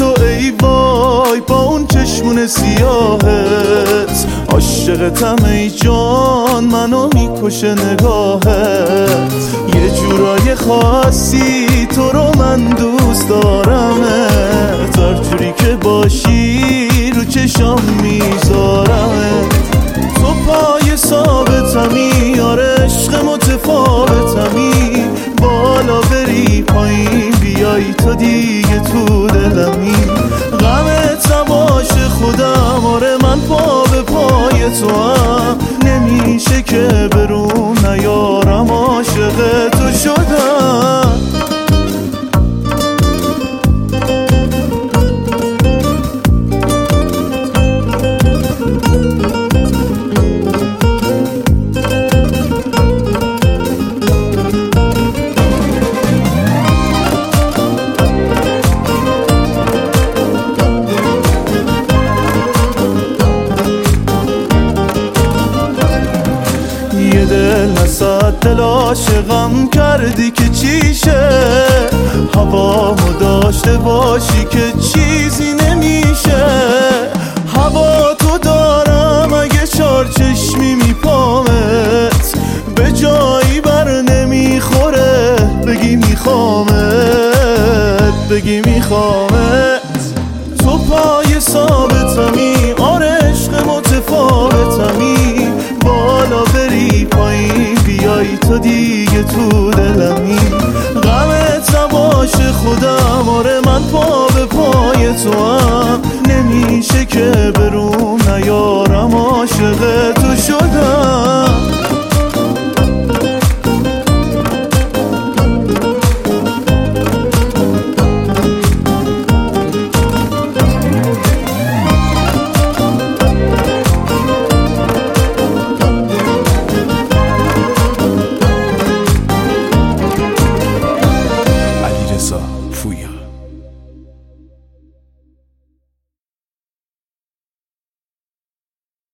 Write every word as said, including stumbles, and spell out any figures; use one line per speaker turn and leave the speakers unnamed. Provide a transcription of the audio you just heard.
تو ای وای با اون چشمون سیاهت، عاشقتم ای جان منو میکشه نگاهت. یه جورای خاصی تو رو من دوست دارمت، هر جوری که باشی رو چشام میذارمت. تو پای ثابتمی، آره عشق متفاوتمی، بالا بری پایین بیای تا دیگه تو دلمی. غمت نباشه خودم، آره من پا به پای تو هم، نمیشه که برون نیارم عاشق تو شدم. یه دل نصد دل عاشقم کردی که چیشه، هوامو داشته باشی که چیزی نمیشه. هوا تو دارم اگه چار چشمی میپامت، به جایی بر نمیخوره بگی میخوامت، بگی میخوامت. تو پای ثابتمی، آره عشق متفاوتمی، بالا بری پایین بیای تا دیگه تو دلمی. غمت نباشه خودم، آره من پا به پای تو هم، نمیشه که برون نیارم عاشق